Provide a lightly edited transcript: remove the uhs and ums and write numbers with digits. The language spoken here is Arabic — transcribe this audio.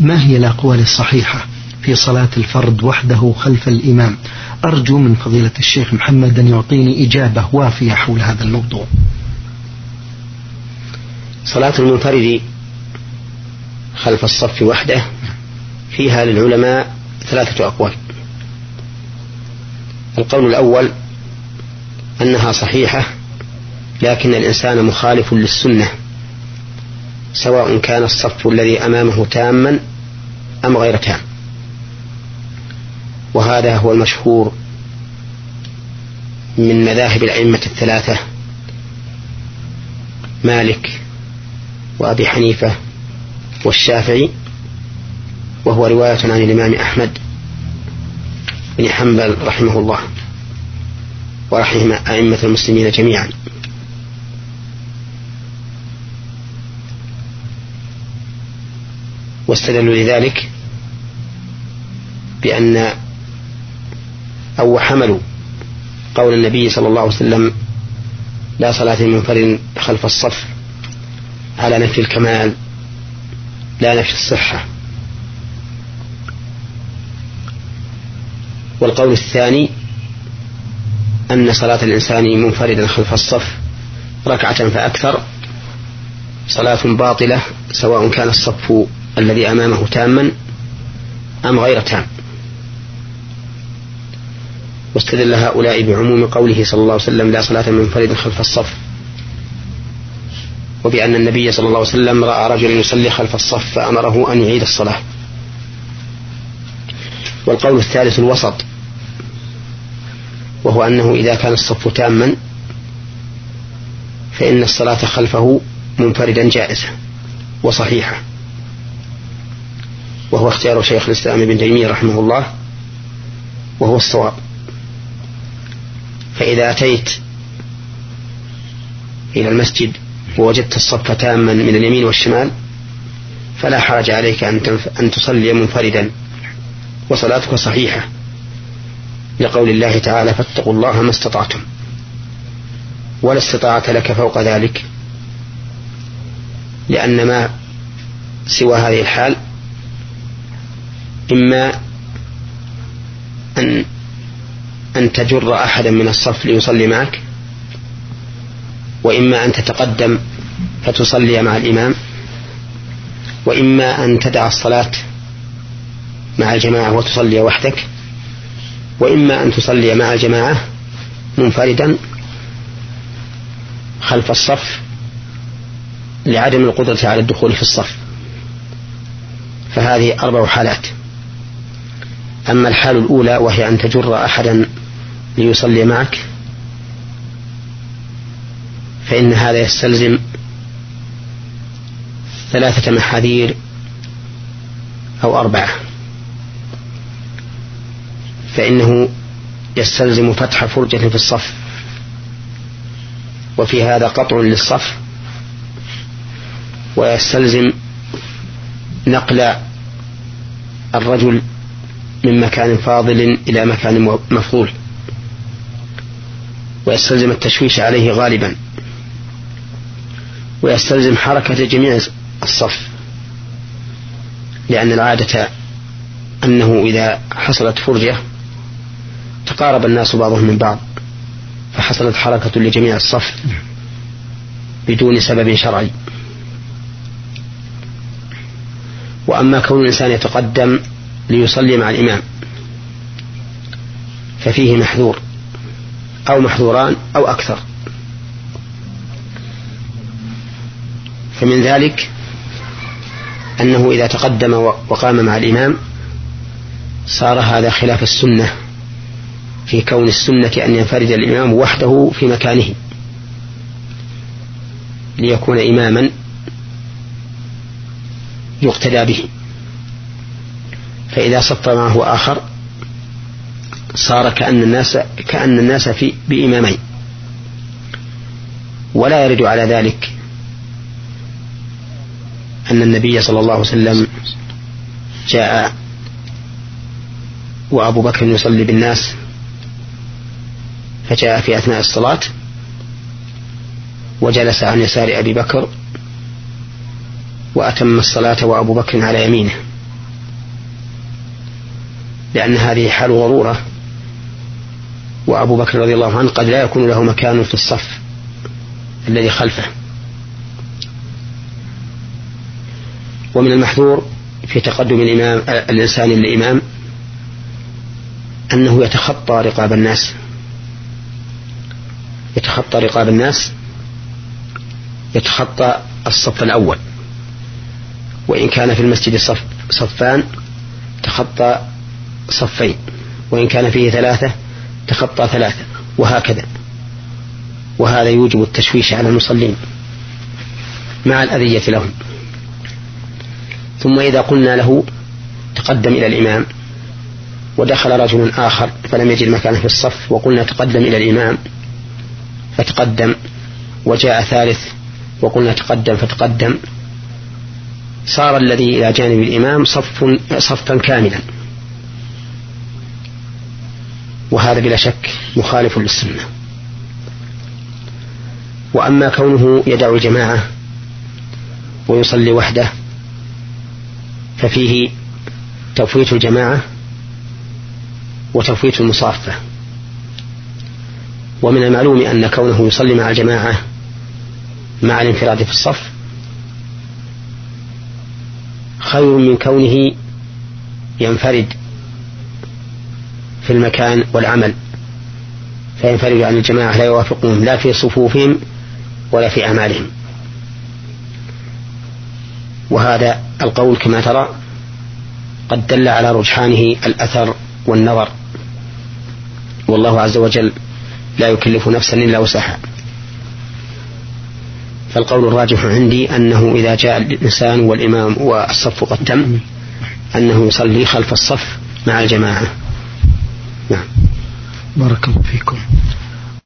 ما هي الأقوال الصحيحة في صلاة الفرد وحده خلف الإمام؟ أرجو من فضيلة الشيخ محمد أن يعطيني إجابة وافية حول هذا الموضوع. صلاة المنفرد خلف الصف وحده فيها للعلماء 3 أقوال. القول الأول أنها صحيحة، لكن الإنسان مخالف للسنة، سواء كان الصف الذي أمامه تاما أم غير تام، وهذا هو المشهور من مذاهب الأئمة 3 مالك وأبي حنيفة والشافعي، وهو رواية عن الإمام أحمد بن حنبل رحمه الله ورحم أئمة المسلمين جميعا. واستدلوا لذلك بأن أو حملوا قول النبي صلى الله عليه وسلم لا صلاة لمنفرد خلف الصف على نفي الكمال لا نفي الصحة. والقول الثاني أن صلاة الإنسان منفردا خلف الصف 2 فأكثر صلاة باطلة، سواء كان الصف الذي أمامه تاما أم غير تام. واستدل هؤلاء بعموم قوله صلى الله عليه وسلم لا صلاة منفرد خلف الصف، وبأن النبي صلى الله عليه وسلم رأى رجلا يصلي خلف الصف فأمره أن يعيد الصلاة. والقول الثالث الوسط، وهو أنه إذا كان الصف تاما فإن الصلاة خلفه منفردا جائزة وصحيحة، وهو اختيار شيخ الإسلام ابن تيمية رحمه الله، وهو الصواب. فإذا أتيت إلى المسجد ووجدت الصف تاما من اليمين والشمال فلا حرج عليك أن تصلي منفردا وصلاتك صحيحة، لقول الله تعالى فاتقوا الله ما استطعتم، ولا استطاعت لك فوق ذلك، لأن ما سوى هذه الحال إما أن تجر أحدا من الصف ليصلي معك، وإما أن تتقدم فتصلي مع الإمام، وإما أن تدع الصلاة مع الجماعة وتصلي وحدك، وإما أن تصلي مع الجماعة منفردا خلف الصف لعدم القدرة على الدخول في الصف. فهذه 4 حالات. أما الحال الأولى وهي أن تجر أحدا ليصلي معك فإن هذا يستلزم 3 محاذير أو 4. فإنه يستلزم فتح فرجة في الصف، وفي هذا قطع للصف، ويستلزم نقل الرجل من مكان فاضل إلى مكان مفضول، ويستلزم التشويش عليه غالبا، ويستلزم حركة جميع الصف، لأن العادة أنه إذا حصلت فرجة تقارب الناس بعضهم من بعض، فحصلت حركة لجميع الصف بدون سبب شرعي. وأما كون الإنسان يتقدم ليصلي مع الإمام ففيه محذور أو محذوران أو أكثر. فمن ذلك أنه إذا تقدم وقام مع الإمام صار هذا خلاف السنة، في كون السنة أن ينفرد الإمام وحده في مكانه ليكون إماما يقتدى به. فإذا صف معه آخر صار كأن الناس بإمامين. ولا يرد على ذلك أن النبي صلى الله عليه وسلم جاء وأبو بكر يصلي بالناس، فجاء في أثناء الصلاة وجلس عن يسار أبي بكر وأتم الصلاة وأبو بكر على يمينه، لأن هذه حال ضرورة، وأبو بكر رضي الله عنه قد لا يكون له مكان في الصف الذي خلفه. ومن المحذور في تقدم الإنسان للإمام أنه يتخطى رقاب الناس، يتخطى الصف الأول، وإن كان في المسجد صفان تخطى صفين، وإن كان فيه 3 تخطى 3، وهكذا. وهذا يوجب التشويش على المصلين مع الأذية لهم. ثم إذا قلنا له تقدم إلى الإمام ودخل رجل آخر فلم يجد مكانه في الصف، وقلنا تقدم إلى الإمام فتقدم، وجاء ثالث وقلنا تقدم فتقدم، صار الذي إلى جانب الإمام صفا كاملا، وهذا بلا شك مخالف للسنة. وأما كونه يدع الجماعة ويصلي وحده ففيه تفويت الجماعة وتفويت المصافة. ومن المعلوم أن كونه يصلي مع الجماعة مع الانفراد في الصف خير من كونه ينفرد في المكان والعمل، فينفرد عن الجماعة لا يوافقهم لا في صفوفهم ولا في أعمالهم. وهذا القول كما ترى قد دل على رجحانه الأثر والنظر، والله عز وجل لا يكلف نفسا إلا وسعها. فالقول الراجح عندي أنه إذا جاء الإنسان والإمام والصف قد تم أنه يصلي خلف الصف مع الجماعة. نعم. بارك الله فيكم.